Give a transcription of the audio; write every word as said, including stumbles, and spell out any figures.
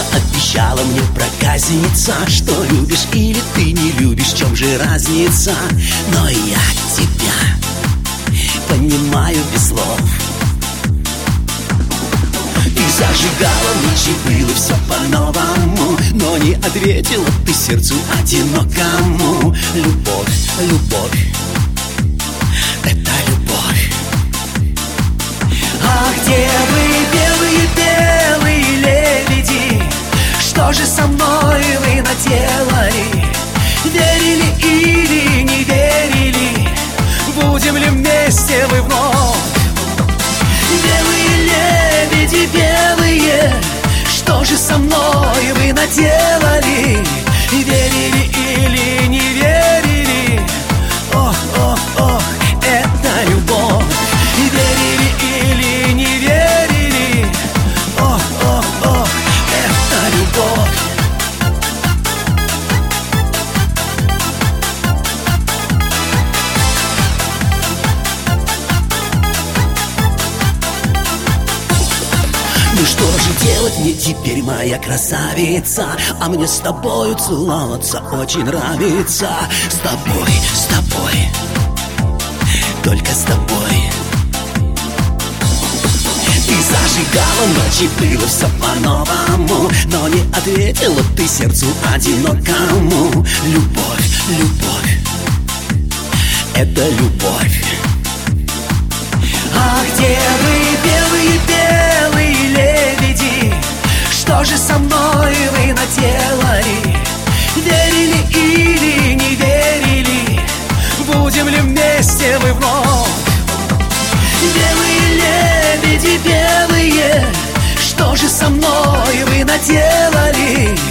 обещала мне проказница, что любишь или ты не любишь, в чем же разница? Но я тебя понимаю без слов. Ты зажигала ночи, было все по-новому, но не ответила ты сердцу одинокому. Любовь, любовь, это любовь. А где вы, белые, белые лебеди? Что же со мной вы наделали? Верили или не верили? Будем ли вместе вы вновь? Белые лебеди, белые, что же со мной вы наделали? Верили или не верили? Ох, ох, ох, это любовь. Верили или не верили? Ох, ох, ох, это любовь. Ну что же делать мне теперь, моя красавица? А мне с тобою целоваться очень нравится. С тобой, с тобой, только с тобой. Ты зажигала ночи, было все по-новому, но не ответила ты сердцу одинокому. Любовь, любовь, это любовь. А где вы, белые, белые лебеди? Что же со мной вы наделали? Верили или не верили? Будем ли вместе вы вновь? Белые лебеди, белые, что же со мной вы наделали?